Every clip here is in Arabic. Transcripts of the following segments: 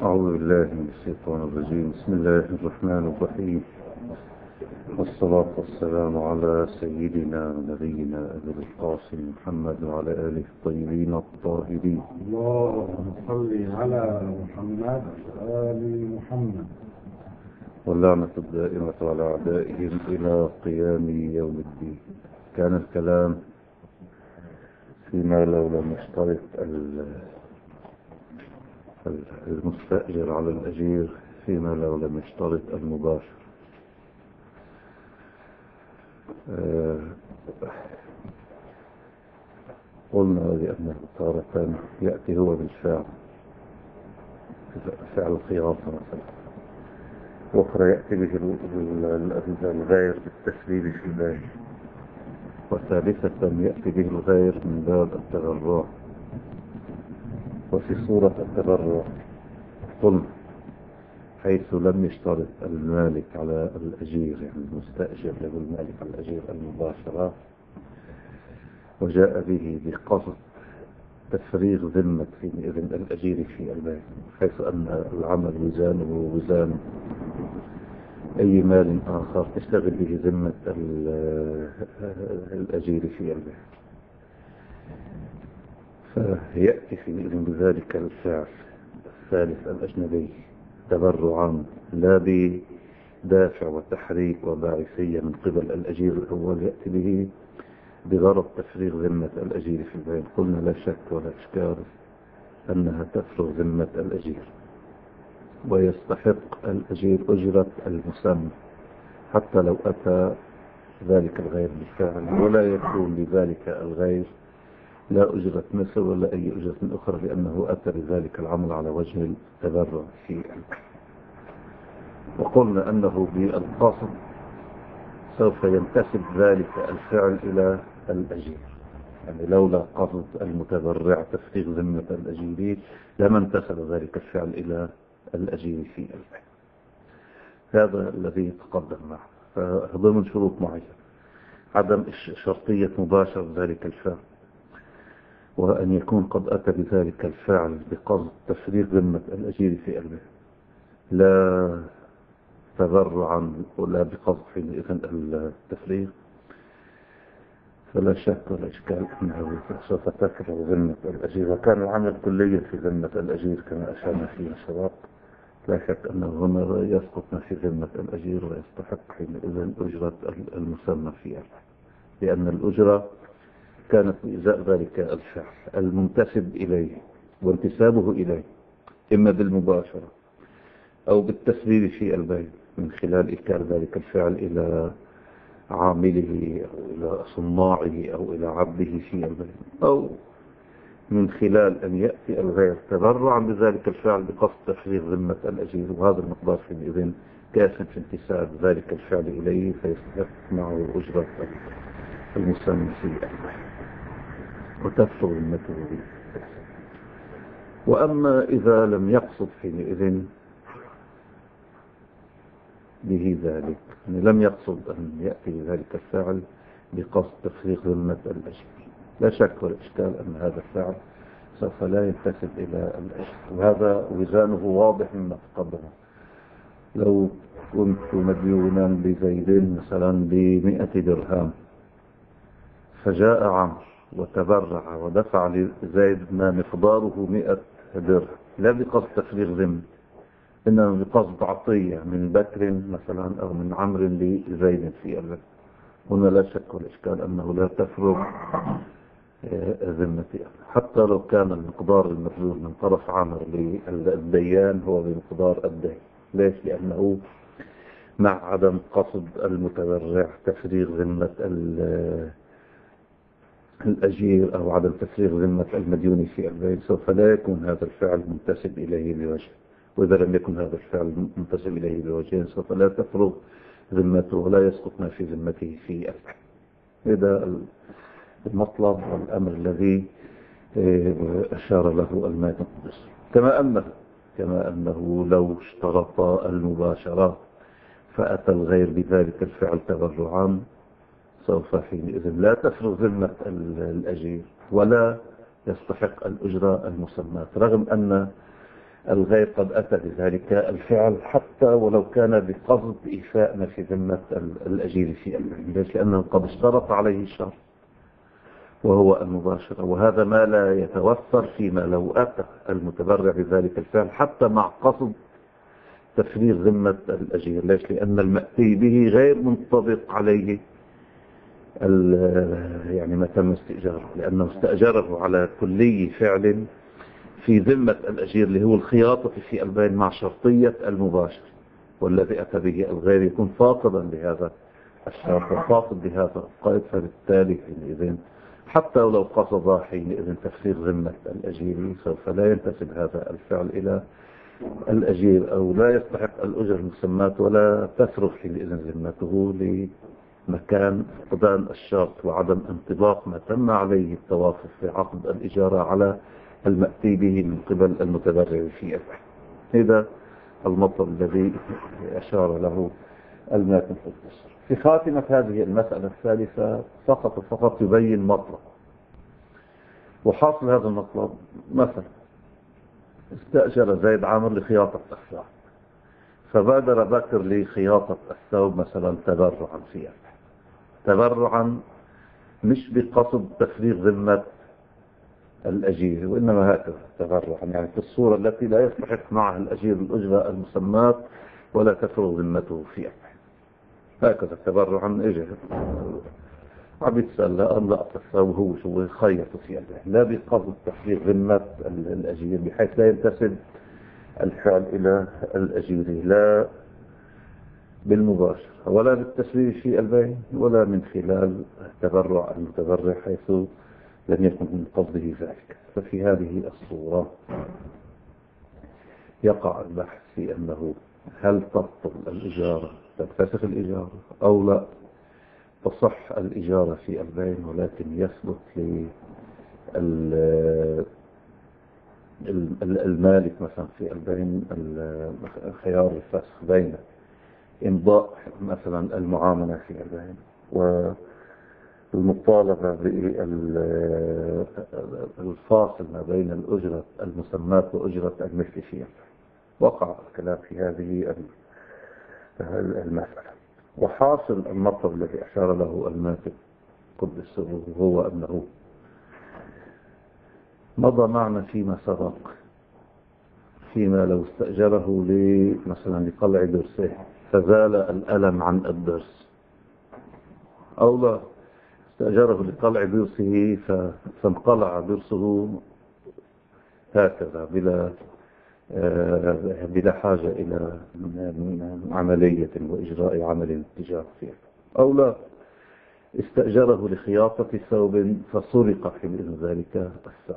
أعوذ بالله من الشيطان الرجيم. بسم الله الرحمن الرحيم، والصلاة والسلام على سيدنا نبينا أبي القاسم محمد وعلى آله الطيبين الطاهرين. اللهم صل على محمد وآل محمد. واللعنة الدائمة على أعدائهم إلى قيام يوم الدين. كان الكلام فيما لو لم يشترط المستأجر على الأجير، فيما لو لم يشترط المباشر. قلنا لأنه تارة يأتي هو بالفعل، فعل الخياطة مثلا، وأخرى يأتي به الغير بالتسليم في الباقي، وثالثة يأتي به الغير من باب التبرع. وفي صورة التبرع قلنا حيث لم يشترط المالك على الأجير، يعني المستأجر له المالك على الأجير المباشرة، وجاء به بقصد تفريغ ذمة إذن الأجير في البيع، حيث أن العمل وزانه وزان أي مال آخر تشتغل به ذمة الأجير في البيع، فيأتي في إذن بذلك الفعل الثالث الأجنبي تبرعا، لا بدافع وتحريك وباعثية من قبل الأجير الأول، يأتي به بغرض تفريغ ذمة الأجير في البيع. قلنا لا شك ولا إشكال أنها تفرغ ذمة الأجير، ويستحق الأجير أجرة المسمى حتى لو أتى ذلك الغير بالفعل، ولا يكون لذلك الغير لا أجرة مثل ولا أي أجرة أخرى، لأنه أتى بذلك العمل على وجه التبرع في البيع. وقلنا أنه بالقصد سوف ينتسب ذلك الفعل إلى الأجير، يعني لولا قصد المتبرع تفريغ ذمة الأجير لما انتسب ذلك الفعل إلى الأجير في البيع. هذا الذي تقدم معه. فضمن شروط معينة عدم شرطية مباشرة ذلك الفعل، وأن يكون قد أتى بذلك الفعل بقصد تفريغ ذمة الأجير في البيع، لا تبرعا ولا بقصد حينئذ التفريغ، فلا شك ولا إشكال أنه سوف تفرغ ذمة الأجير. وكان العمل كليا في ذمة الأجير كما أشرنا فيما سبق، لا شك أنه هنا يسقط ما في ذمة الأجير ويستحق حينئذ أجرة المسمى فيها، لأن الأجرة كانت بإزاء ذلك الفعل المنتسب إليه، وانتسابه إليه إما بالمباشرة أو بالتسبيب في البيع من خلال إيكال ذلك الفعل إلى عامله أو إلى صناعه أو إلى عبده في البيع، أو من خلال أن يأتي الغير تبرعا بذلك الفعل بقصد تفريغ ذمة الأجير، وهذا المقدار حينئذ كاف في انتساب ذلك الفعل إليه، فيستحق معه أجرة المسمى في البيع وتفرغ ذمته به. وأما إذا لم يقصد حينئذ به ذلك، يعني لم يقصد أن يأتي بذلك الفعل بقصد تفريغ ذمة الأجير، لا شك ولا إشكال أن هذا الفعل سوف لا ينتسب إلى الأجير، وهذا وزانه واضح مما تقدم. لو كنت مديونا بزيد مثلا ب100 درهم، فجاء عمرو وتبرع ودفع لزيد ما مقداره 100 درهم، لا بقصد تفريغ ذمة، إنما بقصد عطية من بكر مثلا أو من عمرو لزيد في البيع. هنا لا شك والإشكال أنه لا تفرغ ذمته، حتى لو كان المقدار المبذول من طرف عمرو للديان هو بمقدار الدين. ليش؟ لأنه مع عدم قصد المتبرع تفريغ ذمة الأجير أو عدم تفريغ ذمة المديون في البيع، سوف لا يكون هذا الفعل منتسب إليه بوجه، وإذا لم يكن هذا الفعل منتسب إليه بوجه سوف لا تفرغ ذمته ولا يسقط ما في ذمته في البيع. هذا المطلب والأمر الذي أشار له الماتن القدسي. كما أنه لو اشترط المباشرة فأتى الغير بذلك الفعل تبرعا، سوف حينئذ لا تفرغ ذمة الأجير ولا يستحق الأجرة المسماة، رغم أن الغير قد أتى بذلك الفعل حتى ولو كان بقصد إيفاء ما في ذمة الأجير في البين. ليش؟ لأنه قد اشترط عليه الشرط وهو المباشرة، وهذا ما لا يتوفر فيما لو أتى المتبرع بذلك الفعل حتى مع قصد تفريغ ذمة الأجير. ليش؟ لأن المأتي به غير منطبق عليه يعني ما تم استئجاره، لأنه استأجره على كلي فعل في ذمة الأجير اللي هو الخياطة في البين مع شرطية المباشر، والذي أتى به الغير يكون فاقدا لهذا الشرط وفاقد بهذا القيد، فبالتالي حينئذ حتى ولو قصد حينئذ تفسير ذمة الأجير سوف لا ينتسب هذا الفعل إلى الأجير أو لا يستحق الأجر المسمات ولا تفرغ حينئذ ذمته لمكان فقدان الشرط وعدم انطباق ما تم عليه التوافق في عقد الإجارة على المأتي به من قبل المتبرع في البين. هذا المطلب الذي أشار له الماتن في القصر. في خاتمة هذه المسألة الثالثة فقط يبين مطلب، وحاصل هذا المطلب مثلا استأجر زيد عامر لخياطة الثوب، فبادر بكر لخياطة الثوب مثلا تبرعا في البين، تبرعا مش بقصد تفريغ ذمة الأجير، وإنما هكذا تبرعا يعني في الصورة التي لا يستحق معها الأجير الأجرة المسمات ولا تفرغ ذمته في البين. هكذا تبرعا اجى عم يتسلى أن لقط الثوب هو شو خيطه في البين، لا بقصد تفريغ ذمة الأجير بحيث لا ينتسب الفعل إلى الأجير لا بالمباشر ولا بالتسوية في البين ولا من خلال تبرع المتبرع حيث لم يكن من قصده ذلك. ففي هذه الصورة يقع البحث في أنه هل تبطل الإجارة، تنفسخ الإجارة أو لا تصح الإجارة في البين، ولكن يثبت للمالك مثلا في البين خيار الفسخ بين إمضاء مثلا المعاملة في البين والمطالبة بالفاصل ما بين الأجرة المسمات وأجرة المثل في البين. وقع الكلام في هذه المسألة. وحاصل المطلب الذي أشار له الماتن قدس سره هو أنه مضى معنا فيما سبق فيما لو استأجره مثلا لقلع درسه فزال الألم عن الدرس، أو لا استأجره لقلع درسه فانقلع درسه هكذا بلا حاجة إلى عملية وإجراء عمل تجاري فيه، أو لا استأجره لخياطة ثوب فسرق حين ذلك الثوب،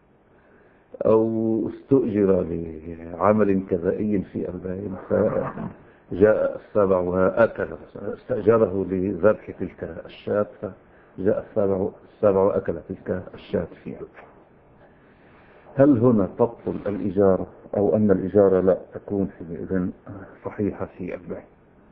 أو استؤجر لعمل كذائي في البين فجاء السابع وأكل، استأجره لذبح تلك الشاة فجاء السابع وأكل تلك الشاة في البين. هل هنا تبطل الإجارة أو أن الإجارة لا تكون حينئذ صحيحة في البين،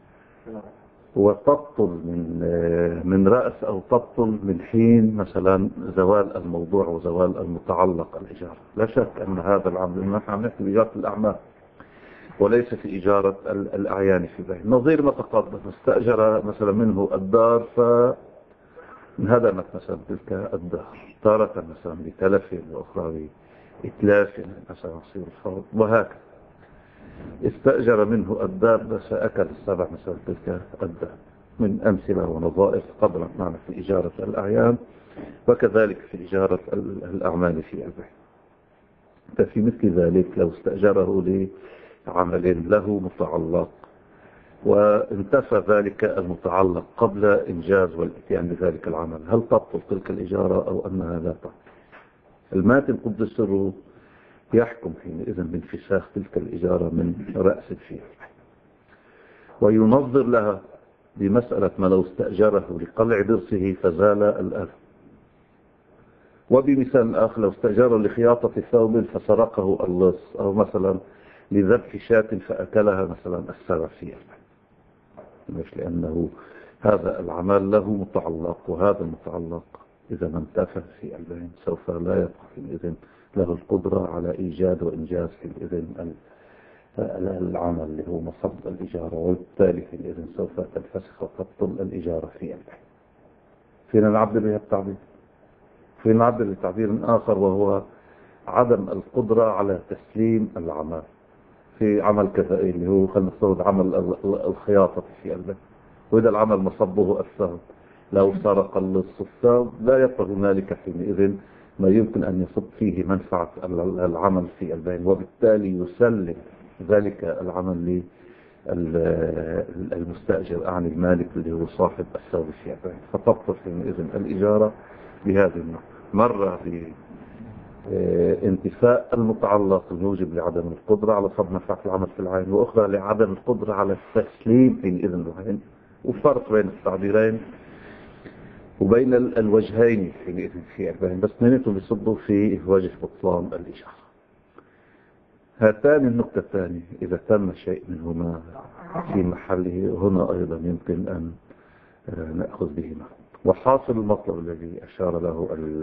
وتبطل من رأس أو تبطل من حين مثلا زوال الموضوع وزوال المتعلق الإجارة؟ لا شك أن هذا العمل نحن عم نحكي بإجارة الأعمال وليس في إجارة الأعيان في البين. نظير ما تقدم استأجر مثلا منه الدار فانهدمت مثلا تلك الدار تارة مثلا بتلف وأخرى إتلاف مثلا يصير الفوض وهكذا. استأجر منه الدابة فأكل السبع مثلا تلك الدابة، من أمثلة ونظائر قدرت معنا في إجارة الأعيان وكذلك في إجارة الأعمال في البين. ففي مثل ذلك لو استأجره لعمل له متعلق وانتفى ذلك المتعلق قبل إنجاز والإتيان بذلك العمل، هل تبطل تلك الإجارة أو أنها لا تبطل؟ الماتن قدس سره يحكم حينئذ بانفساخ تلك الإجارة من رأس الفيل، وينظر لها بمسألة ما لو استأجره لقلع درسه فزال الألم، وبمثال آخر لو استأجره لخياطة ثوب فسرقه اللص، أو مثلا لذبح شاة فأكلها مثلا السبع في البين. مش لأنه هذا العمل له متعلق، وهذا المتعلق إذا ما انتفى في البين سوف لا يبقى حينئذ له القدرة على إيجاد وإنجاز حينئذ العمل اللي هو مصب الإجارة، وبالتالي حينئذ سوف تنفسخ وتبطل الإجارة في البيع. فينا نعبر بها التعبير، فينا نعبر بتعبير آخر وهو عدم القدرة على تسليم العمل في عمل كفائي اللي هو خلينا نفترض عمل الخياطة في البيع، وإذا العمل مصبه الثوب، لو سرق اللص الثوب لا يبقى هنالك حينئذ ما يمكن أن يصب فيه منفعة العمل في البيع، وبالتالي يسلم ذلك العمل للمستأجر أعني المالك اللي هو صاحب الثوب في البيع، فتبطل حينئذ الإجارة بهذه النوع، مرة بانتفاء المتعلق الموجب لعدم القدرة على صب منفعة العمل في العين، وأخرى لعدم القدرة على التسليم حينئذ العين. وفرق بين التعبيرين وبين الوجهين حينئذ في البيان، بس اثنيناتهم بيصبوا في وجه بطلان الإجارة. هاتان النقطتان إذا تم شيء منهما في محله هنا أيضا يمكن أن نأخذ بهما. وحاصل المطلب الذي أشار له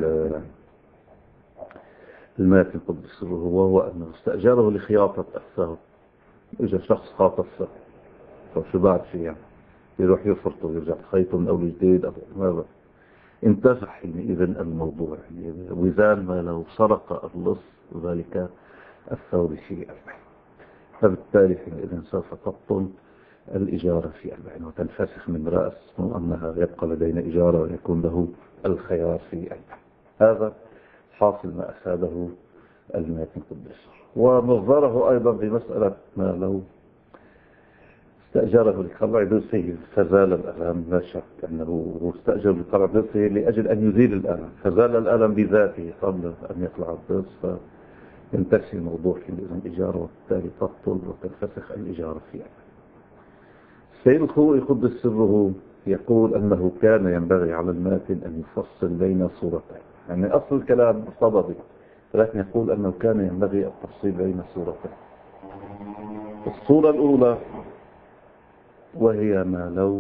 الماتن قدس سره وهو أنه استأجره لخياطة الثوب. إذا شخص خاط الثوب فشو بعد شيء يعني يروح يفرطه ويرجع خيطه من أول جديد أو ماذا، انتفع حينئذ الموضوع، وزان ما لو سرق اللص ذلك الثوب في البيع، فبالتالي حينئذ سوف تبطل الإجارة في البيع وتنفسخ من رأس أنها يبقى لدينا إجارة ويكون له الخيار في البيع. هذا حاصل ما أفاده الماتن قدس، ونظره أيضا بمسألة ما لو استأجره لقلع ضرسه فزال الألم، لا شك أنه استأجر لقلع ضرسه لأجل أن يزيل الألم، فزال الألم بذاته قبل أن يطلع الضرس، فينتهي الموضوع في الإجارة وبالتالي تبطل وتنفسخ الإجارة فيها. السيد الخوئي قدس سره يقول أنه كان ينبغي على الماتن أن يفصل بين صورتين، يعني أصل الكلام صددي، ولكن يقول أنه كان ينبغي التفصيل بين صورتين. الصورة الأولى وهي ما لو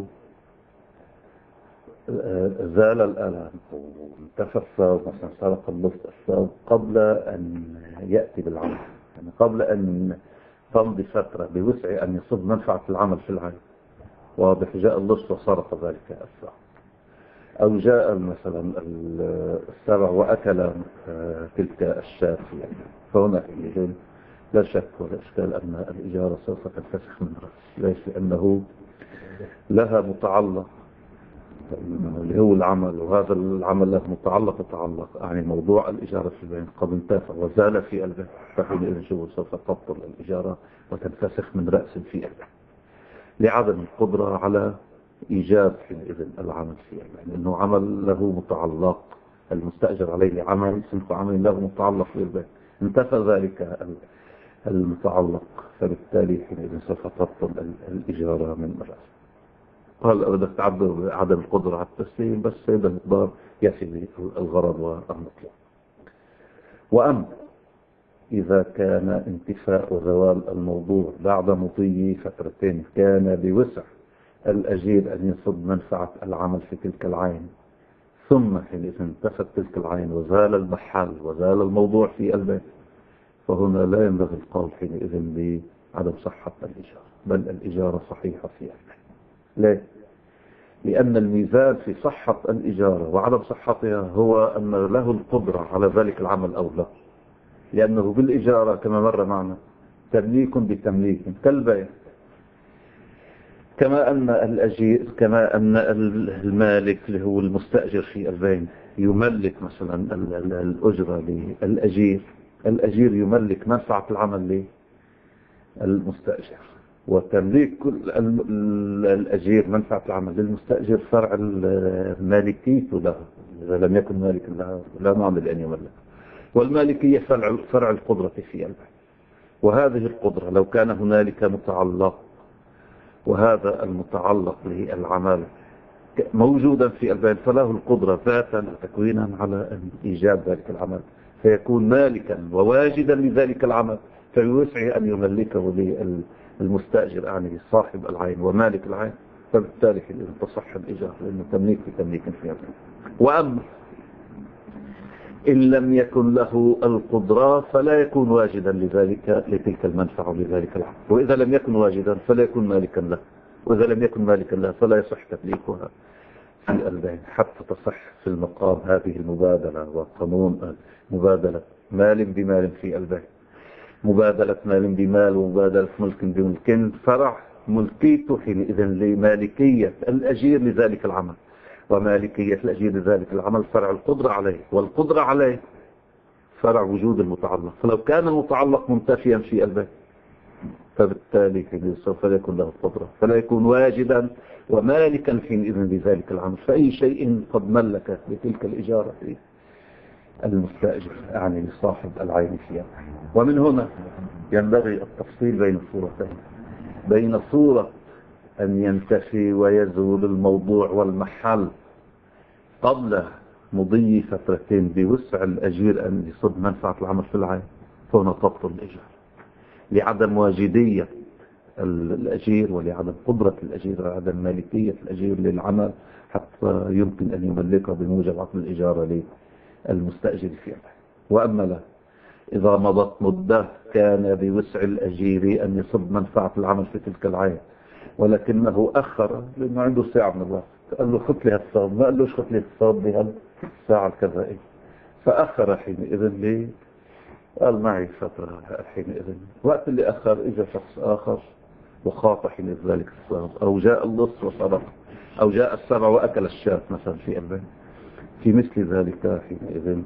زال الألم وانتفى الثوب، مثلا سرق اللص الثوب قبل أن يأتي بالعمل، يعني قبل أن تمضي فترة بوسع أن يصب منفعة العمل في العين، واضح جاء اللص وسرق ذلك الثوب، أو جاء مثلا السبع وأكل تلك الشاة، فهنا لا شك ولا إشكال أن الإجارة سوف تنفسخ من رأس، ليس لأنه لها متعلق اللي هو العمل، وهذا العمل له متعلق يعني موضوع الإجارة في البيت قد انتفى وزال في البيت، فحينئذ سوف تبطل الإجارة وتنفسخ من رأس في البيت لعدم القدرة على إيجاد حينئذ العمل في البيت، لأنه عمل له متعلق، المستأجر عليه عمل سنف عمل له متعلق في البيت، انتفى ذلك المتعلق، فبالتالي حينئذ سوف تبطل الإجارة من رأس. هل بدك تعبر بعدم القدرة على التسليم، بس هذا المقدار يفي الغرض والمطلوب. وأما إذا كان انتفاء وزوال الموضوع بعد مضي فترتين كان بوسع الأجير أن يصب منفعة العمل في تلك العين، ثم حينئذ انتفت تلك العين وزال المحل وزال الموضوع في البيت، فهنا لا ينبغي القول حينئذ بعدم صحة الإجارة، بل الإجارة صحيحة في البيت. ليه؟ لأن الميزان في صحة الإجارة وعدم صحتها هو أن له القدرة على ذلك العمل أو لا، لأنه بالإجارة كما مر معنا تمليك بتمليك كالبيع، كما أن المالك اللي هو المستأجر في البيع يملك مثلا الأجرة للأجير، الأجير يملك منفعة العمل للمستأجر، وتمليك كل الأجير منفعة العمل للمستأجر فرع المالكية له، إذا لم يكن مالك لها لا معنى لأن يملك، والمالكية فرع القدرة في البيع، وهذه القدرة لو كان هنالك متعلق وهذا المتعلق للعمل موجودا في البيع فله القدرة ذاتا وتكوينا على أن إيجاد ذلك العمل، فيكون مالكا وواجدا لذلك العمل، فيوسع أن يملكه للمستأجر يعني صاحب العين ومالك العين، فبالتالي تصح الإجارة لأنه تمليك في تمليك في البيع. وأما إن لم يكن له القدرة فلا يكون واجدا لتلك المنفعة ولذلك العقد. وإذا لم يكن واجدا فلا يكون مالكا له، وإذا لم يكن مالكا له فلا يصح تمليكها في البيع حتى تصح في المقام هذه المبادلة. وقانون مبادلة مال بمال في البيع، مبادلة مال بمال ومبادلة ملك بملك، فرع ملكيته حينئذ لمالكية الأجير لذلك العمل، ومالكية الأجير لذلك العمل فرع القدرة عليه، والقدرة عليه فرع وجود المتعلق. فلو كان المتعلق منتفيا في البيع فبالتالي سوف لا يكون له القدرة، فلا يكون واجدا ومالكا حينئذ لذلك العمل. فأي شيء قد ملك بتلك الإجارة المستأجر يعني لصاحب العين فيها. ومن هنا ينبغي التفصيل بين الصورتين، بين صورة أن ينتفي ويزول الموضوع والمحل قبل مضي فترتين بوسع الأجير أن يصب منفعة العمل في العين، فهنا تبطل الإجارة لعدم واجدية الأجير ولعدم قدرة الأجير وعدم مالكية الأجير للعمل حتى يمكن أن يملكه بموجب عقد الإجارة للمستأجر فيها. وأما لا، إذا مضت مدة كان بوسع الأجير أن يصب منفعة العمل في تلك العين، ولكنه أخر لأنه عنده ساعة من الوقت، قال له خذ لي هالصوب، ما قال له خذ لي الصوب بهالساعة الكذائية، فأخر حينئذ لي قال معي فترة حينئذ. وقت اللي أخر إجا شخص آخر وخاط حينئذ ذلك الصوب، أو جاء اللص وصرف، أو جاء السبع وأكل الشاة مثلا في البيت. في مثل ذلك حينئذ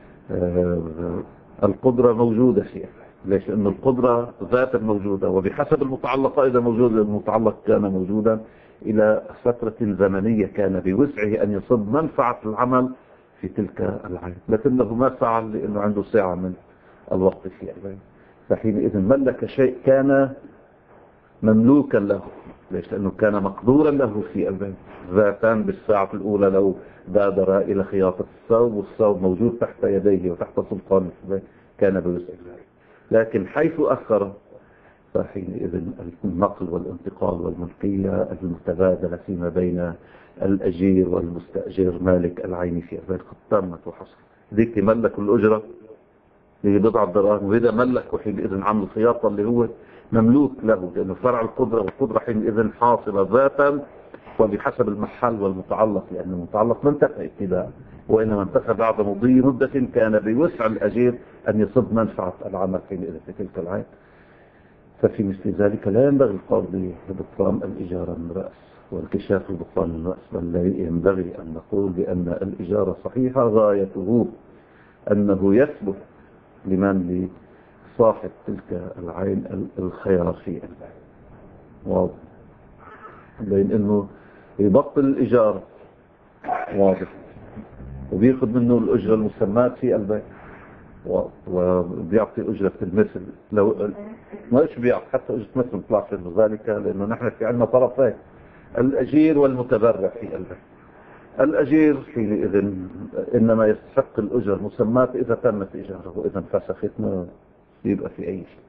القدرة موجودة فيها. ليش؟ لأن القدرة ذات موجودة، وبحسب المتعلق إذا موجود، المتعلق كان موجودا إلى فترة زمنية كان بوسعه أن يصب منفعة العمل في تلك العين، لكنه ما فعل لأنه عنده ساعة من الوقت في العين. فحينئذ ملك شيء كان مملوكا له. ليش؟ لأنه كان مقدورا له في البيت ذاتا. بالساعة الأولى لو بادر إلى خياطة الثوب والثوب موجود تحت يديه وتحت سلطان البيت كان بوسع ذلك. لكن حيث أخر فحينئذ النقل والانتقال والملكية المتبادلة فيما بين الأجير والمستأجر مالك العين في البيت قد تمت وحصل. ذيك ملك الأجرة اللي بضع دراهم، وإذا ملك وحينئذ عمل الخياطة اللي هو مملوك له، لأنه فرع القدرة، والقدرة حينئذ حاصلة ذاتا وبحسب المحل والمتعلق، لأن المتعلق ما انتفى ابتداء، وإنما انتفى بعد مضي مدة كان بوسع الأجير أن يصب منفعة العمل حينئذ في تلك العين. ففي مثل ذلك لا ينبغي القول ببطلان الإجارة من رأس والكشاف ببطلان من رأس، بل ينبغي أن نقول بأن الإجارة صحيحة غايته أنه يثبت لمن لصاحب تلك العين الخيار في العين. واضح؟ بين أنه يبطل الإجارة واضح وبيأخذ منه الأجرة المسمات في البيت وبيعطي أجرة المثل. لو ما إيش بيعطي حتى أجرة مثل مطلع في ذلك، لأنه نحن في عندنا طرفين، الأجير والمتبرع في البيت. الأجير حينئذ إنما يستحق الأجرة المسمات إذا تمت إجارة، وإذا انفسخت ما يبقى في أي شيء.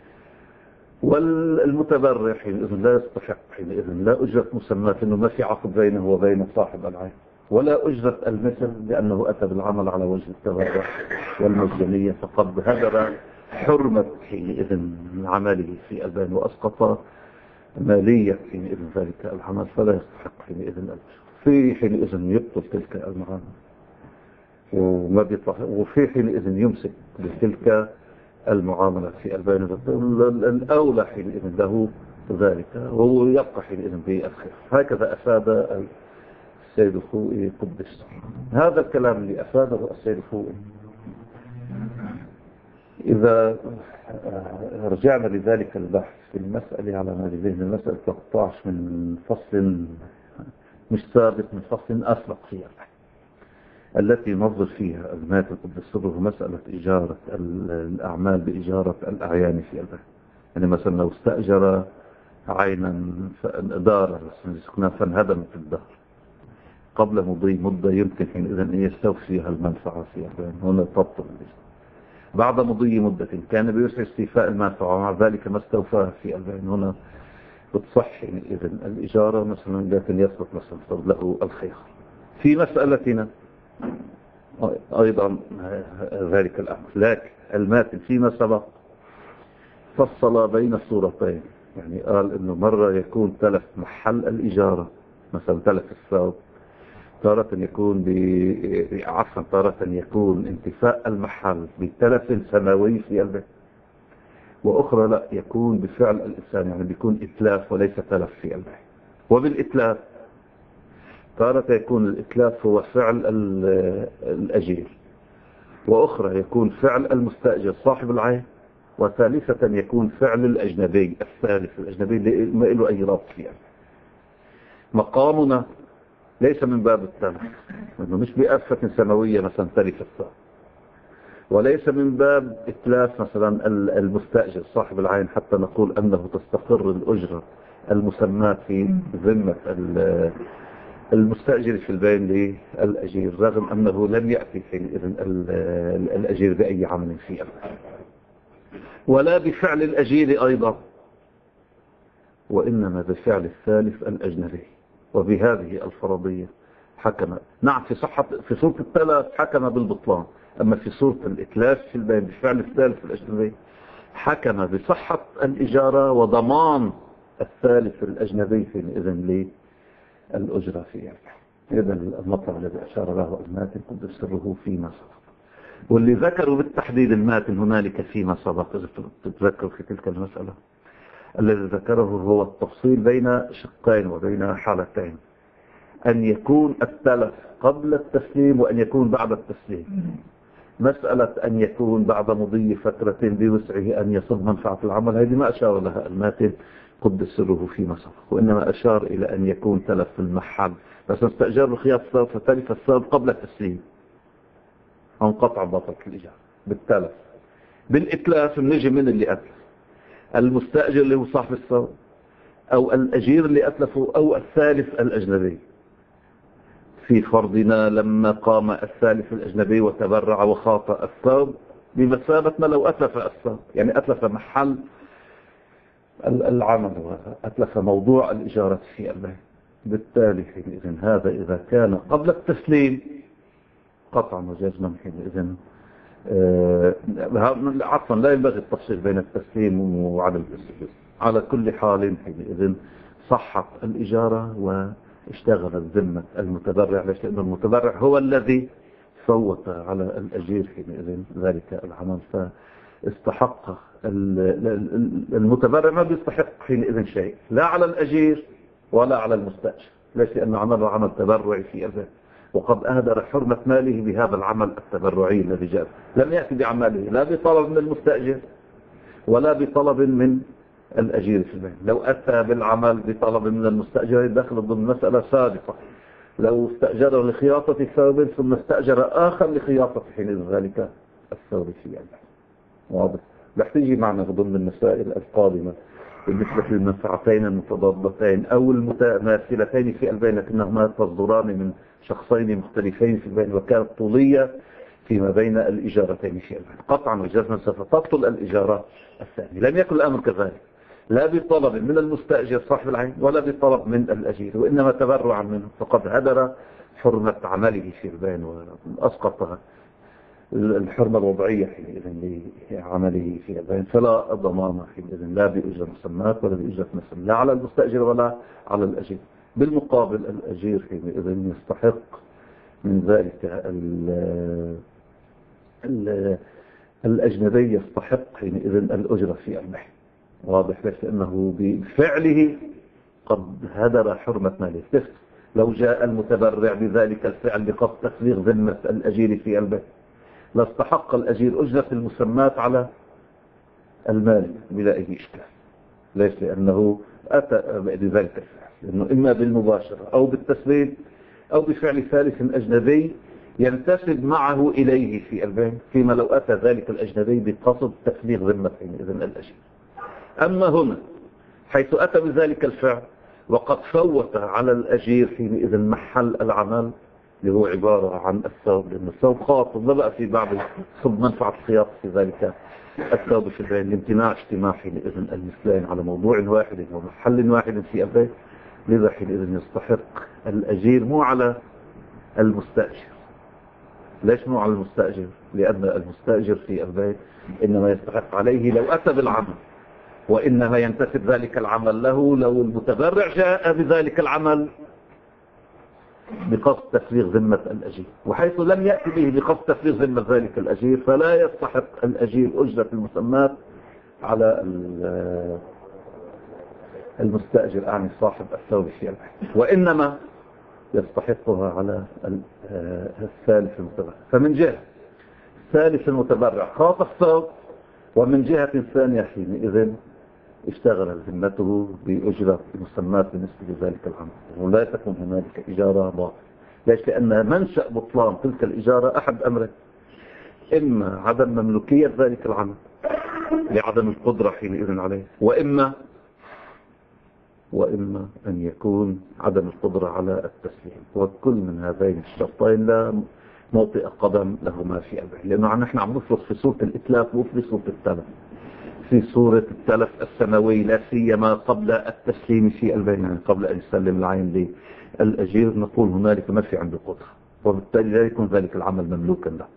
والمتبرع حينئذ لا يستحق حينئذ لا أجرة مسمات، إنه ما في عقد بينه وبين صاحب العين، ولا أجرة المثل لأنه أتى بالعمل على وجه التبرع والمجانية، فقد هدر حرمة حينئذ عمله في البين وأسقط مالية حينئذ ذلك العمل، فلا يستحق حينئذ الأجر. في حينئذ يبطل تلك المعاملة وفي حينئذ يمسك بتلك المعاملة في البين الأولى حينئذ له ذلك، وهو يبقى حينئذ بالخير. هكذا أفاد السيد الخوئي قدس. هذا الكلام اللي أفاده السيد الخوئي إذا رجعنا لذلك البحث في المسألة على ما لذهن المسألة 13 من فصل مش ثابت، من فصل أسبق فيها التي نظر فيها المات القدس سره مسألة إجارة الأعمال بإجارة الأعيان في البيت. يعني مثلا لو استأجر عينا دارا سكنها فانهدمت الدار قبل مضي مدة يمكن حينئذ أن يستوفيها المنفعة في البيت، هنا تبطل. بعد مضي مدة كان بيسعى استيفاء المنفعة ومع ذلك ما استوفاها في البيت، هنا بتصح إذن الإجارة مثلا، لكن يثبت مثلا له الخيار. في مسألتنا أيضا ذلك الأمر. لكن الماتن فيما سبق فصل بين الصورتين، يعني قال إنه مرة يكون تلف محل الإجارة، مثلا تلف الثوب، تارة يكون تارة يكون انتفاء المحل بتلف سماوي في البيت، وأخرى لا، يكون بفعل الإنسان، يعني بيكون إتلاف وليس تلف في البيت. وبالإتلاف تارة يكون الإتلاف هو فعل الأجير، وأخرى يكون فعل المستأجر صاحب العين، وثالثة يكون فعل الأجنبي الثالث، الأجنبي اللي ما له أي رابط فيه. مقامنا ليس من باب التلف، لأنه مش بأفة سماوية مثلا تلف الثوب، وليس من باب إتلاف مثلا المستأجر صاحب العين حتى نقول أنه تستقر الأجرة المسماة في ذمة المستأجر في البين للأجير، رغم أنه لم يأتي في الأجير بأي عمل فيه، ولا بفعل الأجير أيضا، وإنما بفعل الثالث الأجنبي. وبهذه الفرضية حكم، نعم في صورة الثلاث حكم بالبطلان، أما في صورة الإتلاف في البين بفعل الثالث الأجنبي حكم بصحة الإجارة وضمان الثالث الأجنبي في إذن للأجرة فيها. إذا المطلب الذي أشار له الماتن قد سره فيما سبق، واللي ذكروا بالتحديد الماتن هنالك فيما سبق، إذا تتذكروا في تلك المسألة الذي ذكره هو التفصيل بين شقين وبين حالتين، أن يكون التلف قبل التسليم وأن يكون بعد التسليم. مسألة أن يكون بعد مضي فترة بوسعه أن يصب منفعة العمل، هذه ما أشار لها الماتن قدس سره فيما سبق، وإنما أشار إلى أن يكون تلف في المحل، بس استأجر بخياط الثوب فتلف الثوب قبل التسليم، انقطع بطل الإجارة بالتلف. بالإتلاف نجي من اللي أتلف، المستأجر اللي هو صاحب الثوب، أو الأجير اللي أتلفه، أو الثالث الأجنبي. في فرضنا لما قام الثالث الأجنبي وتبرع وخاطأ الثوب بمثابة ما لو أتلف الثوب، يعني أتلف محل العمل وأتلف موضوع الإجارة في البيت. بالتالي حينئذ هذا إذا كان قبل التسليم قطعا وجزما حينئذ عفوا لا ينبغي التفصيل بين التسليم وعدم التسليم. على كل حال حينئذ صحت الإجارة واشتغلت ذمة المتبرع، ليش؟ لأن المتبرع هو الذي فوت على الأجير حينئذ ذلك العمل، فاستحق المتبرع ما بيستحق حينئذ شيء، لا على الأجير ولا على المستأجر، ليش؟ لأنه عمل تبرعي في البيت، وقد أهدر حرمة ماله بهذا العمل التبرعي الذي جاء، لم يأتي بعمله لا بطلب من المستأجر ولا بطلب من الأجير في البيت. لو أتى بالعمل بطلب من المستأجر يدخل ضمن مسألة سابقة، لو استأجره لخياطة ثوب ثم استأجر آخر لخياطة حين ذلك الثوب في البيت. واضح؟ رح تيجي معنا ضمن المسائل القادمة بالنسبة للمنفعتين المتضادتين أو المتماثلتين في البين، لكنهما تصدران من شخصين مختلفين في البين، وكانت طولية فيما بين الإجارتين في البين. قطعا وجزما سوف تبطل الإجارة الثانية. لم يكن الأمر كذلك، لا بطلب من المستأجر صاحب العين ولا بطلب من الأجير، وإنما تبرعا منه، فقد هدر حرمة عمله في البين وأسقط الحرمة الوضعية حينئذ لعمله في البين، فلا ضمان حينئذ لا بأجرة مسمات ولا بأجرة مسمى، لا على المستأجر ولا على الأجير. بالمقابل الأجير حينئذ يستحق من ذلك الأجنبي يستحق حينئذ الأجرة في المحن. واضح؟ ليس لأنه بفعله قد هدر حرمة ماله. لو جاء المتبرع بذلك الفعل بقصد تفريغ ذمة الأجير في البيت لاستحق الأجير أجرة المسمات على المال بلا أي إشكال، ليس لأنه أتى بذلك الفعل، لأنه إما بالمباشرة أو بالتسبيب أو بفعل ثالث أجنبي ينتسب معه إليه في البيت، فيما لو أتى ذلك الأجنبي بقصد تفريغ ذمة إذن الأجير. أما هنا حيث أتى بذلك الفعل وقد فوت على الأجير حينئذ محل العمل اللي هو عبارة عن الثوب، لأن الثوب خاطب ما بقى في بعض صب منفعة الخياطة في ذلك الثوب في البيت، لامتناع اجتماع حينئذ المثلين على موضوع واحد ومحل واحد في البيت، لذا حينئذ يستحق الأجير مو على المستأجر، ليش مو على المستأجر؟ لأن المستأجر في البيت إنما يستحق عليه لو أتى بالعمل، وإنما ينتسب ذلك العمل له لو المتبرع جاء بذلك العمل بقصد تفريغ ذمة الأجير. وحيث لم يأتي به بقصد تفريغ ذمة ذلك الأجير فلا يستحق الأجير أجرة المسمات على المستأجر، يعني صاحب الثوب في البيت، وإنما يستحقها على الثالث المتبرع. فمن جهة الثالث المتبرع خاط الثوب، ومن جهة ثانية حينئذ اشتغل ذمته بأجرة مسمات بالنسبة لذلك العمل، ولا تكون هنالك إجارة باطلة. ليش؟ لأن منشأ بطلان تلك الإجارة أحد أمرين: إما عدم مملوكية ذلك العمل لعدم القدرة حينئذ عليه، وإما أن يكون عدم القدرة على التسليم. وكل من هذين الشرطين لا موطئ قدم لهما في البيع، لأنه نحن عم نفرض في صورة الإتلاف وفي صورة التلف، في صورة التلف السنوي لا سيما قبل التسليم في البيع، يعني قبل أن يسلم العين للأجير نقول هنالك ما في عنده قدرة، وبالتالي لا يكون ذلك العمل مملوكا له.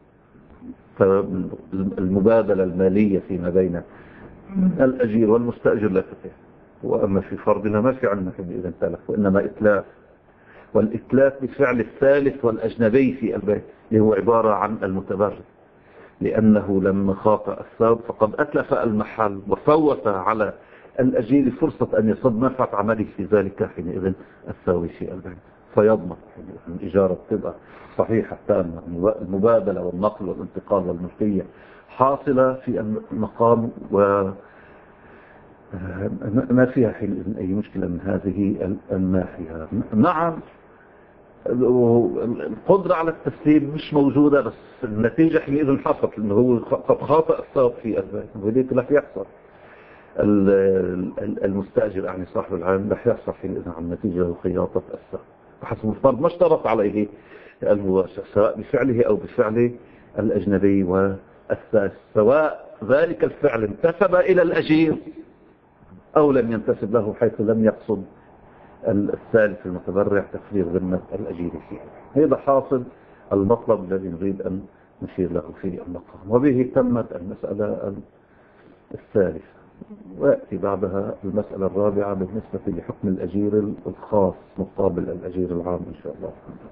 فالمبادلة المالية فيما بين الأجير والمستأجر لا تتيح. وأما في فرضنا ما في عندنا إذن تلف، وإنما إتلاف، والإتلاف بفعل الثالث والأجنبي في البيت اللي هو عبارة عن المتبرع، لأنه لما خاط الثوب فقد أتلف المحل وفوت على الأجير فرصة أن يصد منفعة عمله في ذلك حينئذ الثوب في البيت، فيضمن الإجارة تبقى صحيحة تامة، المبادلة والنقل والانتقال والملكية حاصلة في المقام، و ما فيها حينئذ أي مشكلة من هذه الناحية. نعم القدرة على التسليم مش موجودة، بس النتيجة حينئذ حصلت، لأنه هو قد خاطئ الثوب في البيت، وليك رح يحصل المستأجر يعني صاحب العين رح يحصل حينئذ عن نتيجة خياطة الثوب بحسب الفرض ما اشترط عليه المباشر، سواء بفعله أو بفعل الأجنبي والثالث، سواء ذلك الفعل انتسب إلى الأجير أو لم ينتسب له، حيث لم يقصد الثالث المتبرع تفريغ ذمة الأجير فيه. هذا حاصل المطلب الذي نريد أن نشير له في المقام، وبه تمت المسألة الثالثة، ويأتي بعدها المسألة الرابعة بالنسبة لحكم الأجير الخاص مقابل الأجير العام إن شاء الله.